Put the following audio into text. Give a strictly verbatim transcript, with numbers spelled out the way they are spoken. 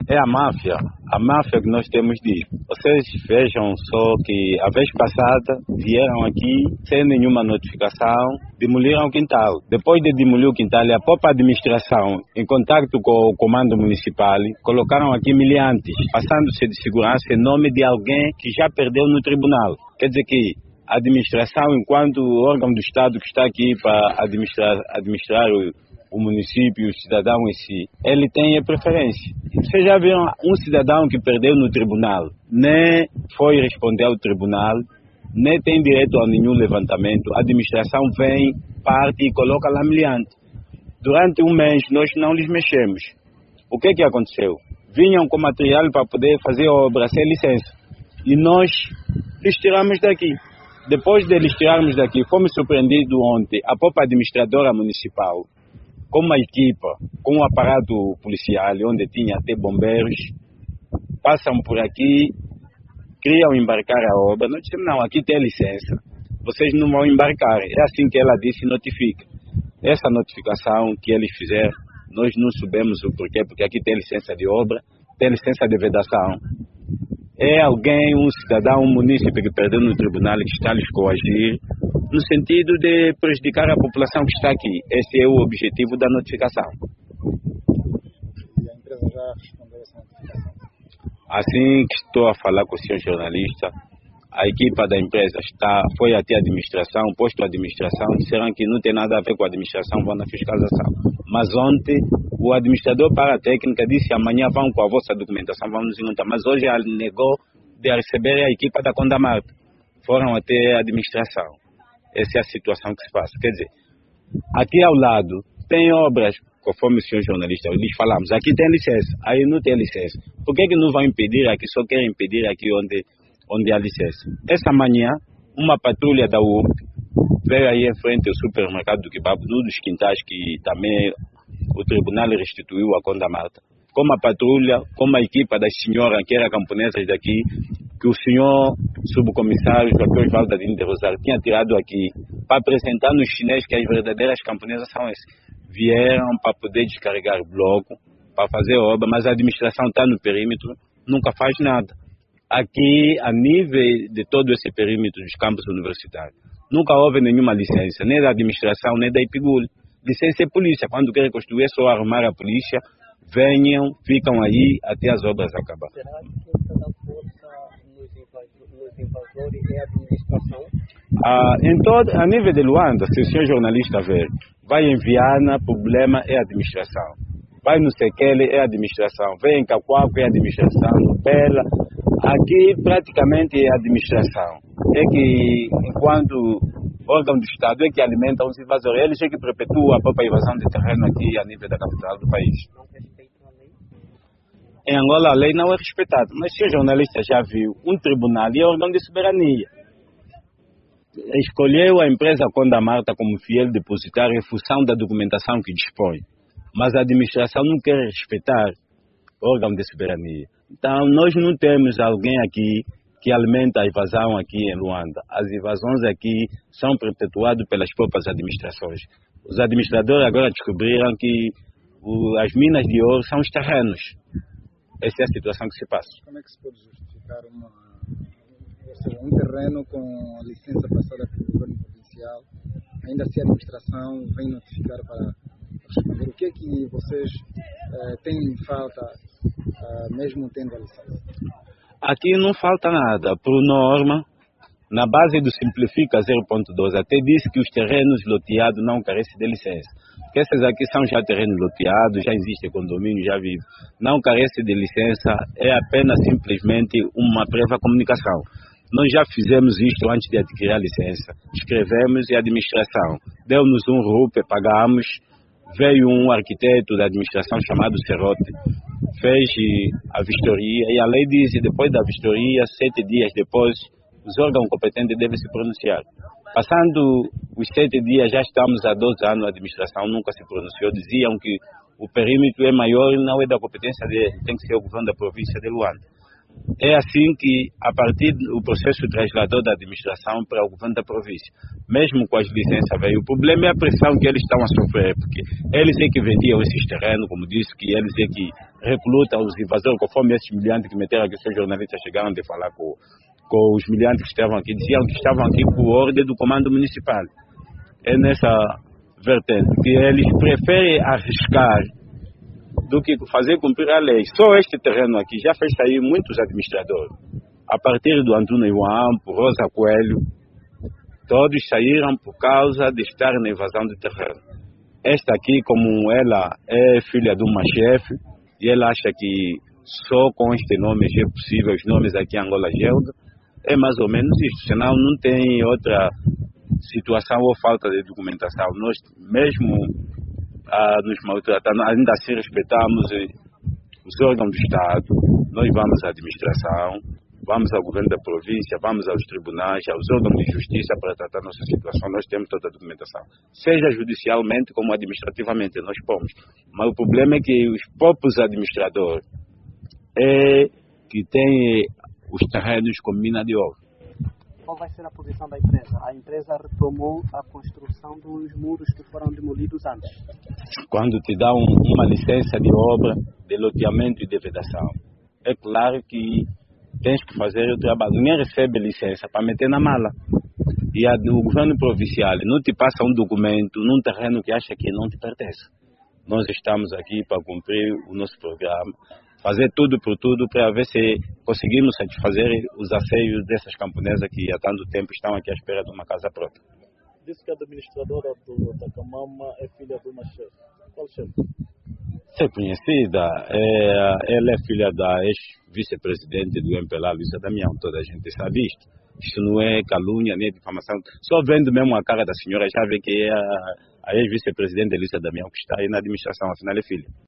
É a máfia, a máfia que nós temos de... Vocês vejam só que a vez passada vieram aqui sem nenhuma notificação, demoliram o quintal. Depois de demolir o quintal, a própria administração, em contato com o comando municipal, colocaram aqui miliantes, passando-se de segurança em nome de alguém que já perdeu no tribunal. Quer dizer que a administração, enquanto órgão do Estado que está aqui para administrar, administrar o o município, o cidadão em si, ele tem a preferência. Vocês já viram um cidadão que perdeu no tribunal, nem foi responder ao tribunal, nem tem direito a nenhum levantamento. A administração vem, parte e coloca lá miliante. Durante um mês nós não lhes mexemos. O que que aconteceu? Vinham com material para poder fazer obra sem licença. E nós lhes tiramos daqui. Depois de lhes tirarmos daqui, fomos surpreendidos ontem, a própria administradora municipal, com uma equipa, com um aparato policial, onde tinha até bombeiros, passam por aqui, queriam embarcar a obra. Nós dissemos, não, aqui tem licença, vocês não vão embarcar. É assim que ela disse, notifica. Essa notificação que eles fizeram, nós não soubemos o porquê, porque aqui tem licença de obra, tem licença de vedação. É alguém, um cidadão, um munícipe que perdeu no tribunal, que está a lhes coagir, no sentido de prejudicar a população que está aqui. Esse é o objetivo da notificação. E a empresa já respondeu a essa notificação? Assim que estou a falar com o senhor jornalista, a equipa da empresa está, foi até a administração, posto a administração, disseram que não tem nada a ver com a administração, vão na fiscalização. Mas ontem, o administrador para a técnica disse, amanhã vão com a vossa documentação, vamos nos encontrar. Mas hoje ele negou de receber a equipa da Condamarta. Foram até a administração. Essa é a situação que se passa. Quer dizer, aqui ao lado tem obras, conforme o senhor jornalista, lhes falamos, aqui tem licença, aí não tem licença. Por que que não vão impedir aqui, só querem impedir aqui onde, onde há licença? Essa manhã, uma patrulha da U P veio aí em frente ao supermercado do Kebab, um dos quintais que também o tribunal restituiu a Condamarta. Com uma patrulha, com uma equipa das senhoras que eram camponesas daqui, que o senhor subcomissário doutor Osvaldo de Rosário tinha tirado aqui para apresentar nos chineses que as verdadeiras camponesas são essas. Vieram para poder descarregar bloco, para fazer obra, mas a administração está no perímetro, nunca faz nada. Aqui, a nível de todo esse perímetro dos campos universitários, nunca houve nenhuma licença, nem da administração, nem da Ipigul. Licença é polícia, quando querem construir é só arrumar a polícia, venham, ficam aí até as obras acabar. Será que quem está na força nos invasores é a administração? Ah, em todo, a nível de Luanda, se o senhor jornalista ver, vai em Viana, problema é a administração. Vai no Sekele, é a administração. Vem em Cacoaco, é a administração. No Bela, aqui praticamente é a administração. É que, enquanto órgão do Estado, é que alimenta os invasores. Eles é que perpetuam a própria invasão de terreno aqui a nível da capital do país. Não respeitam a lei? Em Angola a lei não é respeitada. Mas se o jornalista já viu, um tribunal é órgão de soberania. Escolheu a empresa Condamarta como fiel depositário em função da documentação que dispõe. Mas a administração não quer respeitar o órgão de soberania. Então, nós não temos alguém aqui que alimenta a invasão aqui em Luanda. As invasões aqui são perpetuadas pelas próprias administrações. Os administradores agora descobriram que o, as minas de ouro são os terrenos. Essa é a situação que se passa. Como é que se pode justificar uma, ou seja, um terreno com a licença passada pelo governo provincial, ainda assim a administração vem notificar para responder? O que é que vocês eh, têm em falta, eh, mesmo tendo a licença? Aqui não falta nada. Por norma, na base do Simplifica zero ponto dois, até disse que os terrenos loteados não carecem de licença. Porque esses aqui são já terrenos loteados, já existe condomínio, já vive. Não carece de licença, é apenas simplesmente uma prévia comunicação. Nós já fizemos isto antes de adquirir a licença. Escrevemos e a administração deu-nos um R U P, pagamos. Veio um arquiteto da administração chamado Serrote, fez a vistoria e a lei diz que depois da vistoria, sete dias depois, os órgãos competentes devem se pronunciar. Passando os sete dias, já estamos há doze anos, a administração nunca se pronunciou. Diziam que o perímetro é maior e não é da competência dele, tem que ser o governo da província de Luanda. É assim que, a partir do processo translador da administração para o governo da província, mesmo com as licenças veio, o problema é a pressão que eles estão a sofrer, porque eles é que vendiam esses terrenos, como disse, que eles é que recruta os invasores, conforme esses miliantes que meteram aqui, seus jornalistas chegaram de falar com, com os miliantes que estavam aqui, diziam que estavam aqui por ordem do comando municipal. É nessa vertente que eles preferem arriscar do que fazer cumprir a lei. Só este terreno aqui já fez sair muitos administradores. A partir do Antônio Iwampo, Rosa Coelho, todos saíram por causa de estar na invasão do terreno. Esta aqui, como ela é filha de uma chefe, e ela acha que só com este nome é possível, os nomes aqui em Angola Gelda, é mais ou menos isto, senão não tem outra situação ou falta de documentação. Nós mesmo ah, nos maltratando, ainda assim respeitamos os órgãos do Estado, nós vamos à administração, vamos ao governo da província, vamos aos tribunais, aos órgãos de justiça para tratar a nossa situação. Nós temos toda a documentação, seja judicialmente como administrativamente, nós pomos. Mas o problema é que os próprios administradores é que têm os terrenos como mina de ouro. Qual vai ser a posição da empresa? A empresa retomou a construção dos muros que foram demolidos antes. Quando te dá um, uma licença de obra, de loteamento e de vedação, é claro que tens que fazer o trabalho. Ninguém recebe licença para meter na mala. E a, o governo provincial não te passa um documento num terreno que acha que não te pertence. Nós estamos aqui para cumprir o nosso programa, fazer tudo por tudo para ver se conseguimos satisfazer os anseios dessas camponesas que há tanto tempo estão aqui à espera de uma casa própria. Disse que a administradora do Atacamama é filha de uma chefe. Qual chefe? É conhecida, é, ela é filha da ex-vice-presidente do M P L A, Luísa Damião, toda a gente sabe isto. Isto não é calúnia nem difamação, só vendo mesmo a cara da senhora já vê que é a, a ex-vice-presidente Luísa Damião que está aí na administração, afinal é filha.